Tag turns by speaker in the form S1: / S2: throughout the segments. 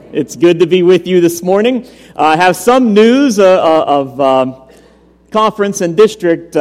S1: It's good to be with you this morning. I have some news of conference and district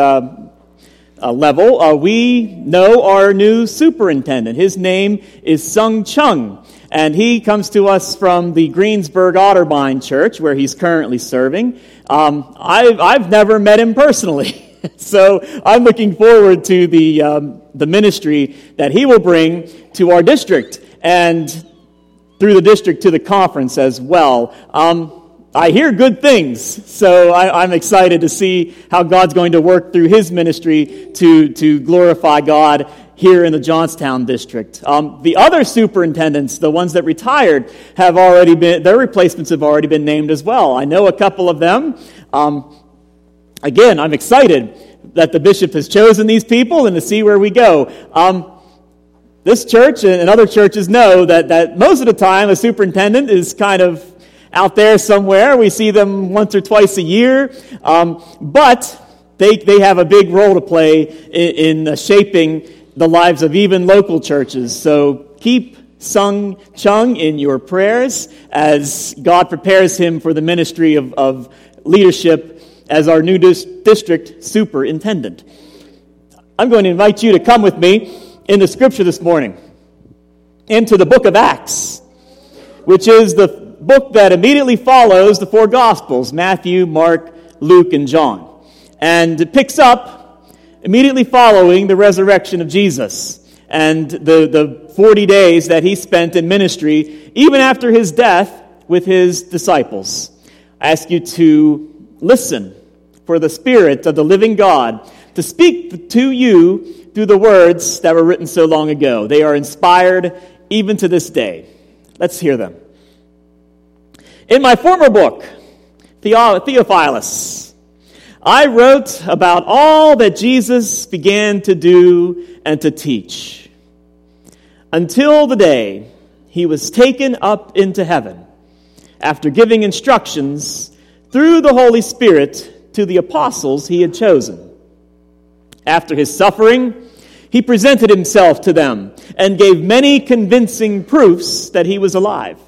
S1: level. We know our new superintendent. His name is Sung Chung, and he comes to us from the Greensburg Otterbein Church, where he's currently serving. I've never met him personally. So I'm looking forward to the ministry that he will bring to our district and through the district to the conference as well. I hear good things, so I'm excited to see how God's going to work through his ministry to glorify God here in the Johnstown district. The other superintendents, the ones that retired, their replacements have already been named as well. I know a couple of them. Again, I'm excited that the bishop has chosen these people and to see where we go. This church and other churches know that most of the time a superintendent is kind of out there somewhere. We see them once or twice a year, but they have a big role to play in shaping the lives of even local churches. So keep Sung Chung in your prayers as God prepares him for the ministry of leadership as our new district superintendent. I'm going to invite you to come with me in the scripture this morning into the book of Acts, which is the book that immediately follows the four Gospels, Matthew, Mark, Luke, and John. And it picks up immediately following the resurrection of Jesus and the 40 days that he spent in ministry, even after his death with his disciples. I ask you to listen for the Spirit of the living God to speak to you through the words that were written so long ago. They are inspired even to this day. Let's hear them. In my former book, Theophilus, I wrote about all that Jesus began to do and to teach until the day he was taken up into heaven after giving instructions through the Holy Spirit to the apostles he had chosen. After his suffering, he presented himself to them and gave many convincing proofs that he was alive.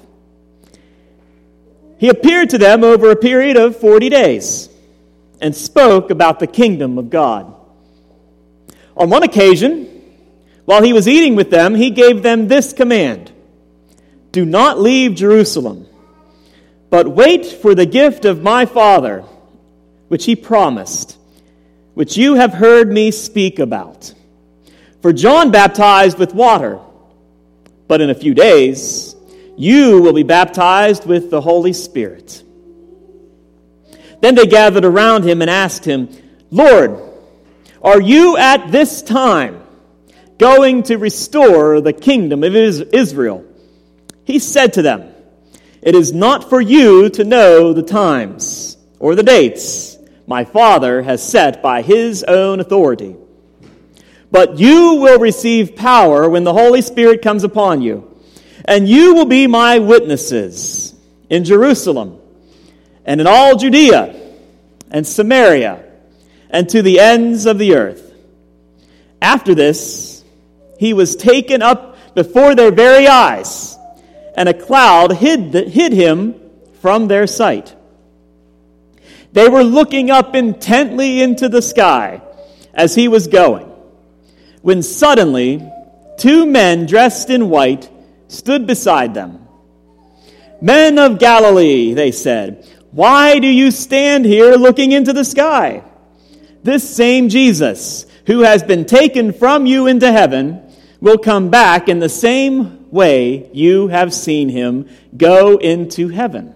S1: He appeared to them over a period of 40 days and spoke about the kingdom of God. On one occasion, while he was eating with them, he gave them this command: "Do not leave Jerusalem, but wait for the gift of my Father, which he promised, which you have heard me speak about. For John baptized with water, but in a few days you will be baptized with the Holy Spirit." Then they gathered around him and asked him, "Lord, are you at this time going to restore the kingdom of Israel?" He said to them, "It is not for you to know the times or the dates my Father has set by his own authority. But you will receive power when the Holy Spirit comes upon you, and you will be my witnesses in Jerusalem and in all Judea and Samaria and to the ends of the earth." After this, he was taken up before their very eyes, and a cloud hid him from their sight. They were looking up intently into the sky as he was going, when suddenly 2 men dressed in white stood beside them. "Men of Galilee," they said, "why do you stand here looking into the sky? This same Jesus, who has been taken from you into heaven, will come back in the same way you have seen him go into heaven."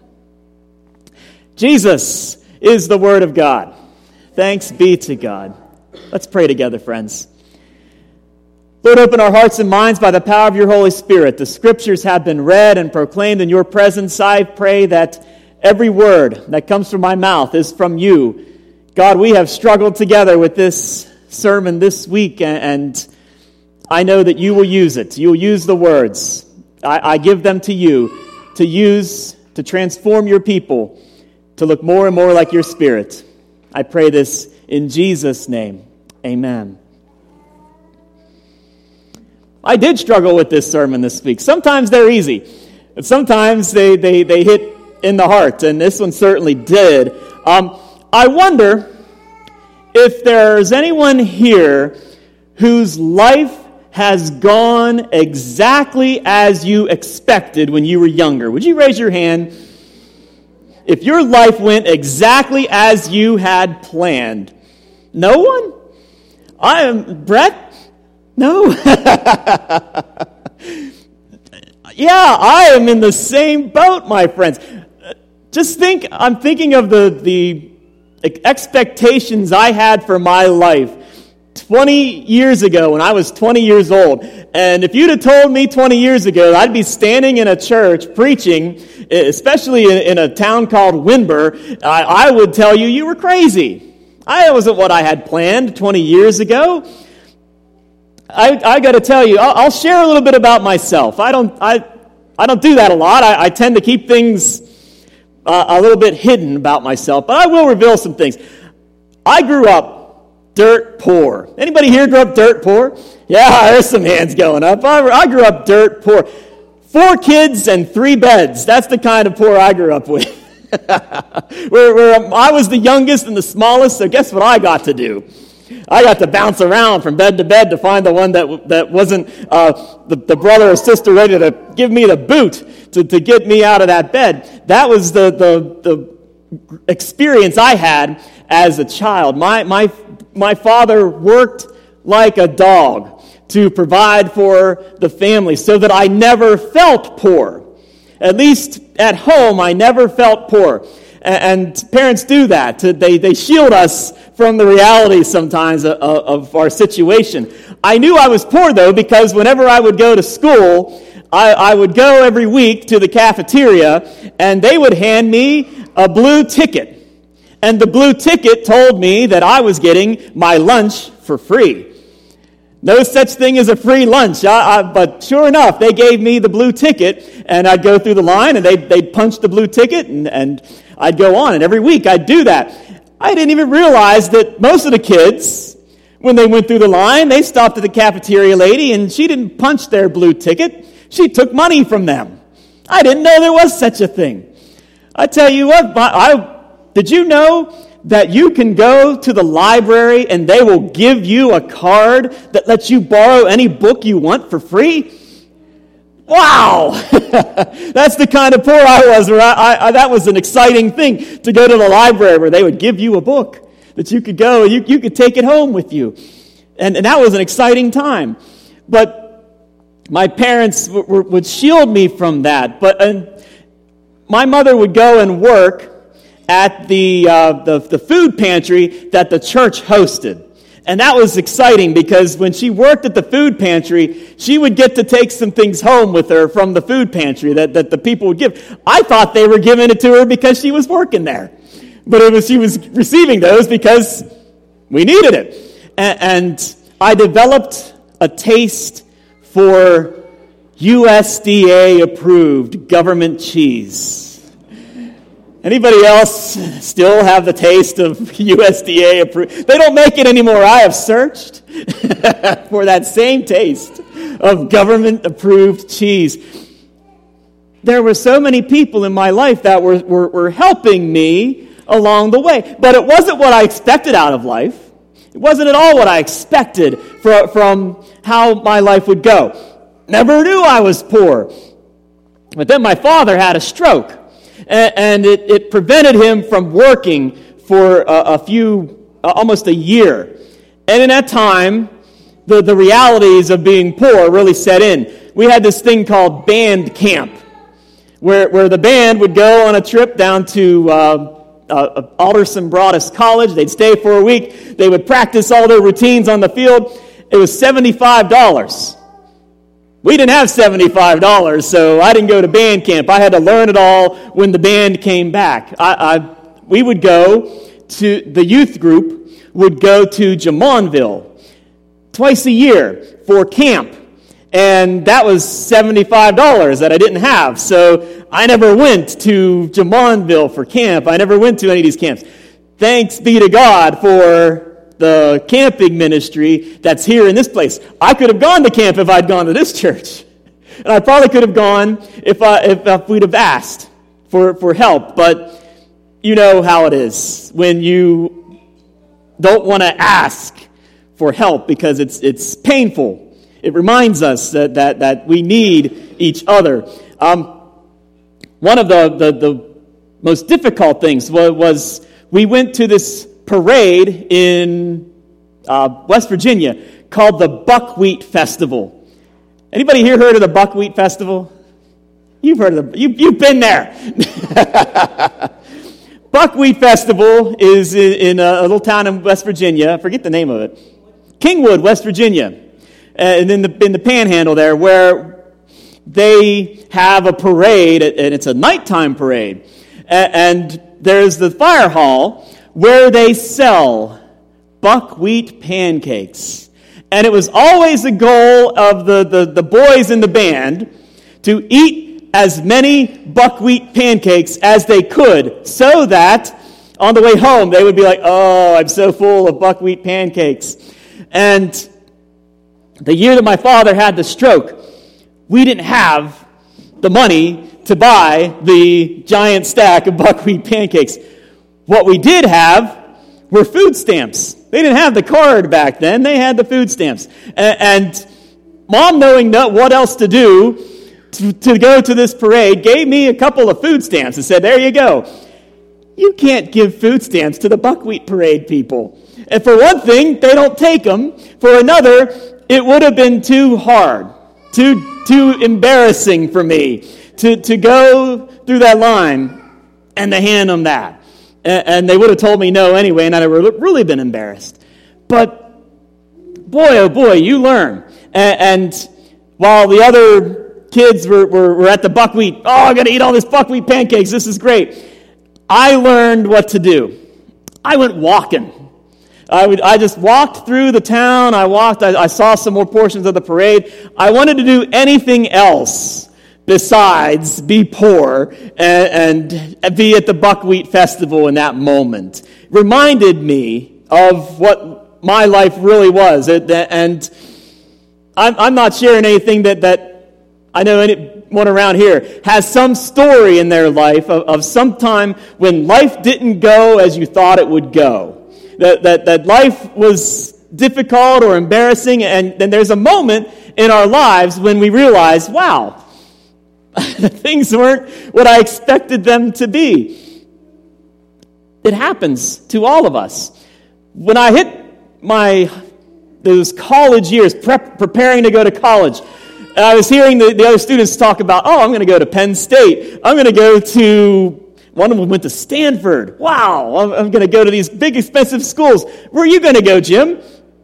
S1: Jesus is the Word of God. Thanks be to God. Let's pray together, friends. Lord, open our hearts and minds by the power of your Holy Spirit. The Scriptures have been read and proclaimed in your presence. I pray that every word that comes from my mouth is from you. God, we have struggled together with this sermon this week, and I know that you will use it. You will use the words. I give them to you to use to transform your people to look more and more like your Spirit. I pray this in Jesus' name. Amen. I did struggle with this sermon this week. Sometimes they're easy. But sometimes they hit in the heart, and this one certainly did. I wonder if there's anyone here whose life has gone exactly as you expected when you were younger. Would you raise your hand? If your life went exactly as you had planned. No one? Brett? No? Yeah, I am in the same boat, my friends. I'm thinking of the expectations I had for my life 20 years ago when I was 20 years old. And if you'd have told me 20 years ago I'd be standing in a church preaching, especially in a town called Windber, I would tell you were crazy. That wasn't what I had planned 20 years ago. I got to tell you, I'll share a little bit about myself. I don't do that a lot. I tend to keep things a little bit hidden about myself, but I will reveal some things. I grew up dirt poor. Anybody here grew up dirt poor? Yeah, there's some hands going up. I grew up dirt poor. 4 kids and 3 beds. That's the kind of poor I grew up with. where I was the youngest and the smallest, so guess what I got to do? I got to bounce around from bed to bed to find the one that wasn't the brother or sister ready to give me the boot to get me out of that bed. That was the experience I had as a child. My father worked like a dog to provide for the family so that I never felt poor. At least at home, I never felt poor. And parents do that. They shield us from the reality sometimes of our situation. I knew I was poor, though, because whenever I would go to school, I would go every week to the cafeteria, and they would hand me a blue ticket. And the blue ticket told me that I was getting my lunch for free. No such thing as a free lunch, but sure enough, they gave me the blue ticket, and I'd go through the line, and they'd punch the blue ticket, and I'd go on, and every week I'd do that. I didn't even realize that most of the kids, when they went through the line, they stopped at the cafeteria lady, and she didn't punch their blue ticket. She took money from them. I didn't know there was such a thing. I tell you what, did you know that you can go to the library and they will give you a card that lets you borrow any book you want for free? Wow! That's the kind of poor I was. That was an exciting thing, to go to the library where they would give you a book that you could go, you could take it home with you. And that was an exciting time. But my parents would shield me from that. But my mother would go and work at the food pantry that the church hosted. And that was exciting because when she worked at the food pantry, she would get to take some things home with her from the food pantry that the people would give. I thought they were giving it to her because she was working there. But she was receiving those because we needed it. And I developed a taste for USDA-approved government cheese. Anybody else still have the taste of USDA approved? They don't make it anymore. I have searched for that same taste of government approved cheese. There were so many people in my life that were helping me along the way. But it wasn't what I expected out of life. It wasn't at all what I expected from how my life would go. Never knew I was poor. But then my father had a stroke. And it prevented him from working for almost a year. And in that time, the realities of being poor really set in. We had this thing called band camp, where the band would go on a trip down to Alderson Broadus College. They'd stay for a week. They would practice all their routines on the field. It was $75. We didn't have $75, so I didn't go to band camp. I had to learn it all when the band came back. We would go to, the youth group would go to Jamonville twice a year for camp. And that was $75 that I didn't have. So I never went to Jamonville for camp. I never went to any of these camps. Thanks be to God for the camping ministry that's here in this place. I could have gone to camp if I'd gone to this church. And I probably could have gone if we'd have asked for help. But you know how it is when you don't want to ask for help because it's painful. It reminds us that we need each other. One of the most difficult things was we went to this parade in West Virginia called the Buckwheat Festival. Anybody here heard of the Buckwheat Festival? You've heard of you've been there. Buckwheat Festival is in a little town in West Virginia. I forget the name of it. Kingwood, West Virginia. And in the Panhandle there, where they have a parade, and it's a nighttime parade. And there's the fire hall where they sell buckwheat pancakes. And it was always the goal of the boys in the band to eat as many buckwheat pancakes as they could, so that on the way home they would be like, oh, I'm so full of buckwheat pancakes. And the year that my father had the stroke, we didn't have the money to buy the giant stack of buckwheat pancakes. What we did have were food stamps. They didn't have the card back then. They had the food stamps. And Mom, knowing what else to do to go to this parade, gave me a couple of food stamps and said, there you go. You can't give food stamps to the buckwheat parade people. And for one thing, they don't take them. For another, it would have been too hard, too embarrassing for me to go through that line and to hand them that. And they would have told me no anyway, and I'd have really been embarrassed. But boy, oh boy, you learn. And while the other kids were at the buckwheat, oh, I'm going to eat all this buckwheat pancakes, this is great, I learned what to do. I went walking. I just walked through the town. I saw some more portions of the parade. I wanted to do anything else besides be poor and be at the Buckwheat Festival in that moment. It reminded me of what my life really was. And I'm not sharing anything that I know anyone around here has some story in their life of some time when life didn't go as you thought it would go. That life was difficult or embarrassing, and then there's a moment in our lives when we realize, wow, things weren't what I expected them to be. It happens to all of us. When I hit those college years, preparing to go to college, and I was hearing the other students talk about, oh, I'm going to go to Penn State. I'm going to go to... One of them went to Stanford. Wow, I'm going to go to these big, expensive schools. Where are you going to go, Jim?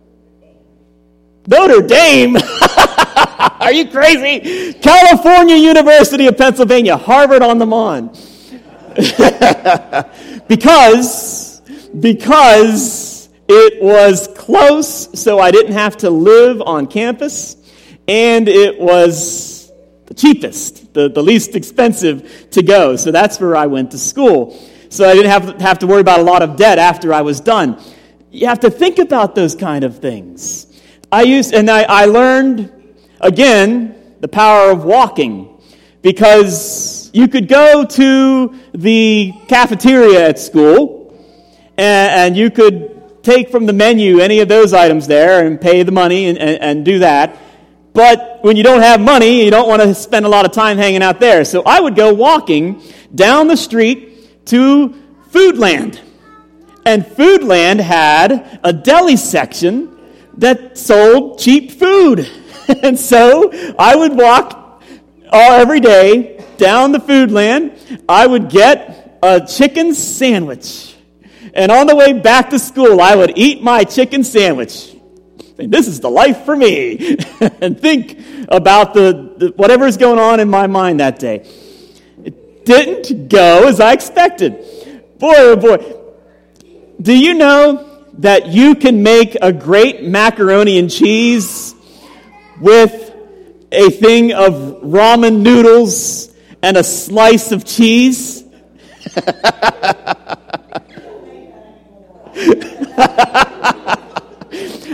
S1: Notre Dame. Are you crazy? California University of Pennsylvania, Harvard on the Mon. because it was close, so I didn't have to live on campus, and it was the cheapest, the least expensive to go. So that's where I went to school. So I didn't have to worry about a lot of debt after I was done. You have to think about those kind of things. I learned, again, the power of walking, because you could go to the cafeteria at school and you could take from the menu any of those items there and pay the money and do that. But when you don't have money, you don't want to spend a lot of time hanging out there. So I would go walking down the street to Foodland. And Foodland had a deli section that sold cheap food. And so I would walk every day down the Foodland. I would get a chicken sandwich. And on the way back to school, I would eat my chicken sandwich. And this is the life for me. And think about the whatever's going on in my mind that day. It didn't go as I expected. Boy, oh boy. Do you know that you can make a great macaroni and cheese with a thing of ramen noodles and a slice of cheese?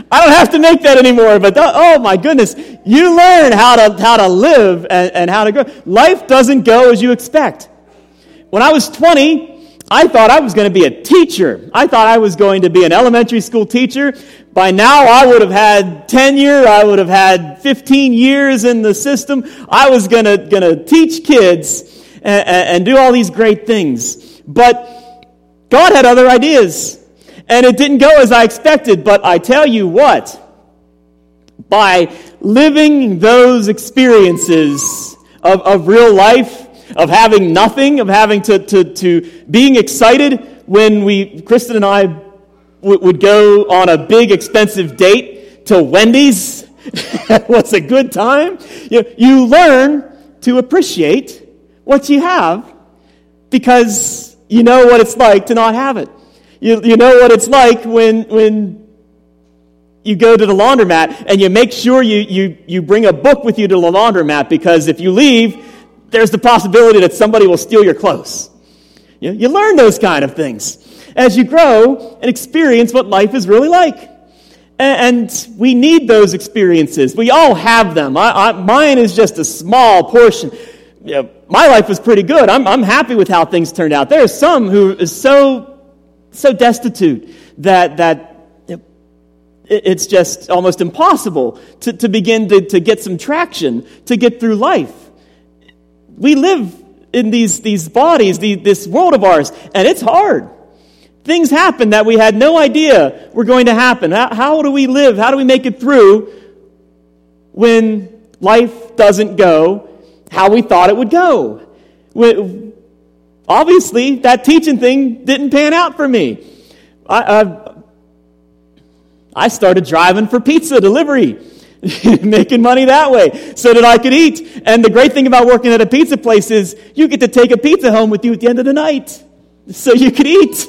S1: I don't have to make that anymore, but oh my goodness, you learn how to live and how to grow. Life doesn't go as you expect. When I was 20, I thought I was going to be a teacher. I thought I was going to be an elementary school teacher. By now, I would have had tenure. I would have had 15 years in the system. I was going to teach kids and do all these great things. But God had other ideas, and it didn't go as I expected. But I tell you what, by living those experiences of real life, of having nothing, of having to being excited when Kristen and I would go on a big expensive date to Wendy's. It was a good time. You learn to appreciate what you have because you know what it's like to not have it. You know what it's like when you go to the laundromat and you make sure you bring a book with you to the laundromat, because if you leave, there's the possibility that somebody will steal your clothes. You learn those kind of things as you grow and experience what life is really like. And we need those experiences. We all have them. Mine is just a small portion. My life was pretty good. I'm happy with how things turned out. There are some who is so destitute that it's just almost impossible to begin to get some traction to get through life. We live in these bodies, this world of ours, and it's hard. Things happen that we had no idea were going to happen. How do we live? How do we make it through when life doesn't go how we thought it would go? Obviously, that teaching thing didn't pan out for me. I started driving for pizza delivery, making money that way so that I could eat. And the great thing about working at a pizza place is you get to take a pizza home with you at the end of the night so you could eat.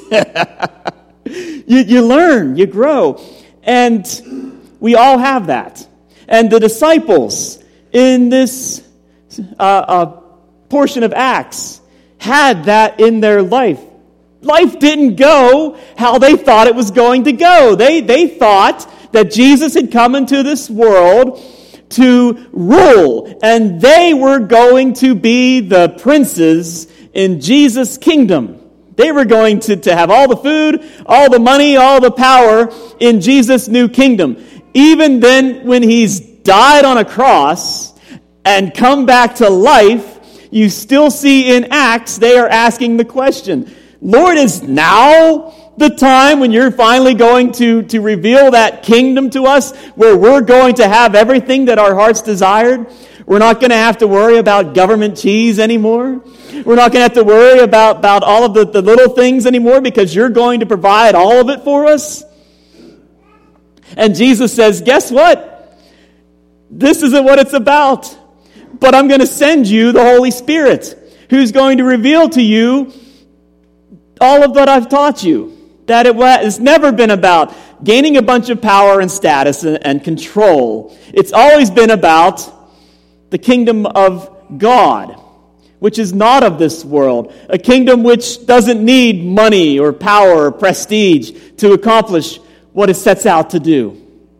S1: You learn, you grow. And we all have that. And the disciples in this portion of Acts had that in their life. Life didn't go how they thought it was going to go. They thought that Jesus had come into this world to rule, and they were going to be the princes in Jesus' kingdom. They were going to have all the food, all the money, all the power in Jesus' new kingdom. Even then, when he's died on a cross and come back to life, you still see in Acts they are asking the question, Lord, is now the time when you're finally going to reveal that kingdom to us where we're going to have everything that our hearts desired? We're not going to have to worry about government cheese anymore. We're not going to have to worry about all of the little things anymore because you're going to provide all of it for us. And Jesus says, guess what? This isn't what it's about. But I'm going to send you the Holy Spirit who's going to reveal to you all of what I've taught you. That it's never been about gaining a bunch of power and status and control. It's always been about the kingdom of God, which is not of this world. A kingdom which doesn't need money or power or prestige to accomplish what it sets out to do.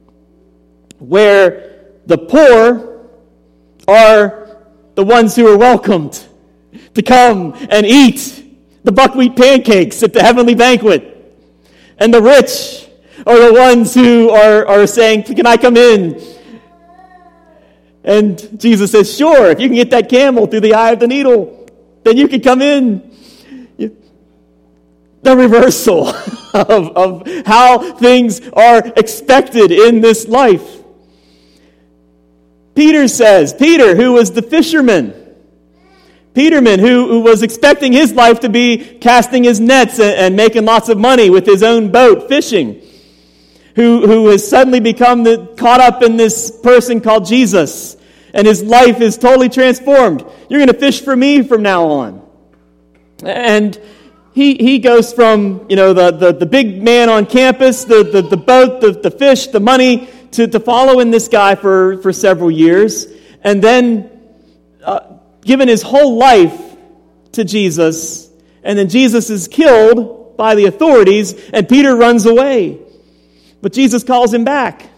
S1: Where the poor are the ones who are welcomed to come and eat the buckwheat pancakes at the heavenly banquet. And the rich are the ones who are saying, can I come in? And Jesus says, sure, if you can get that camel through the eye of the needle, then you can come in. The reversal of how things are expected in this life. Peter, who was the fisherman, Peterman, who was expecting his life to be casting his nets and making lots of money with his own boat, fishing, who has suddenly become caught up in this person called Jesus, and his life is totally transformed. You're going to fish for me from now on. And he goes from the big man on campus, the boat, the fish, the money, to following this guy for several years, and then given his whole life to Jesus, and then Jesus is killed by the authorities, and Peter runs away. But Jesus calls him back.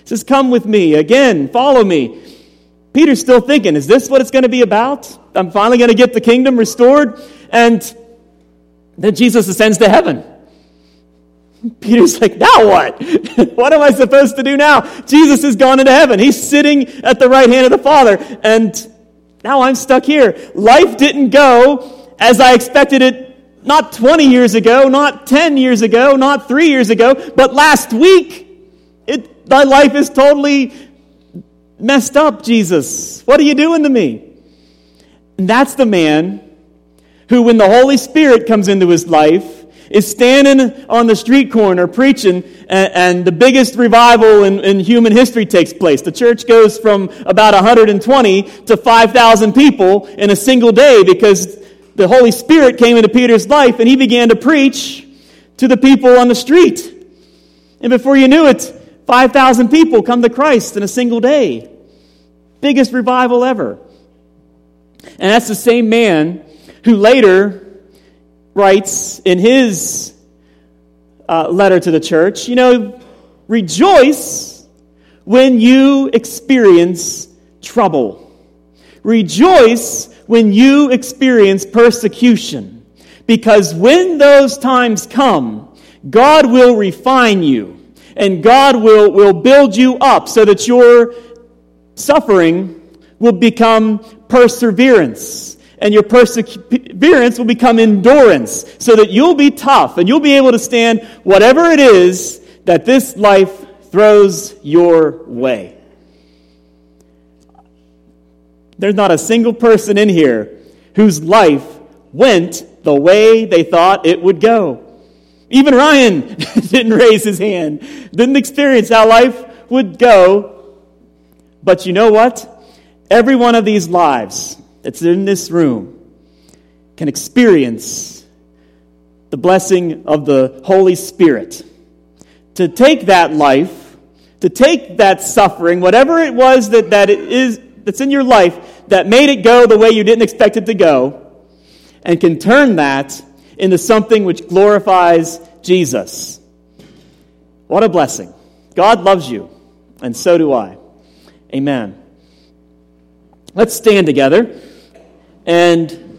S1: He says, come with me. Again, follow me. Peter's still thinking, is this what it's going to be about? I'm finally going to get the kingdom restored? And then Jesus ascends to heaven. Peter's like, now what? What am I supposed to do now? Jesus has gone into heaven. He's sitting at the right hand of the Father. And now I'm stuck here. Life didn't go as I expected it, not 20 years ago, not 10 years ago, not 3 years ago, but last week. My life is totally messed up, Jesus. What are you doing to me? And that's the man who, when the Holy Spirit comes into his life, is standing on the street corner preaching, and the biggest revival in human history takes place. The church goes from about 120 to 5,000 people in a single day because the Holy Spirit came into Peter's life and he began to preach to the people on the street. And before you knew it, 5,000 people come to Christ in a single day. Biggest revival ever. And that's the same man who later writes in his letter to the church, rejoice when you experience trouble. Rejoice when you experience persecution. Because when those times come, God will refine you. And God will build you up so that your suffering will become perseverance. And your perseverance will become endurance so that you'll be tough and you'll be able to stand whatever it is that this life throws your way. There's not a single person in here whose life went the way they thought it would go. Even Ryan didn't raise his hand, didn't experience how life would go. But you know what? Every one of these lives that's in this room can experience the blessing of the Holy Spirit. To take that life, to take that suffering, whatever it was that's in your life that made it go the way you didn't expect it to go, and can turn that into something which glorifies Jesus. What a blessing. God loves you, and so do I. Amen. Let's stand together and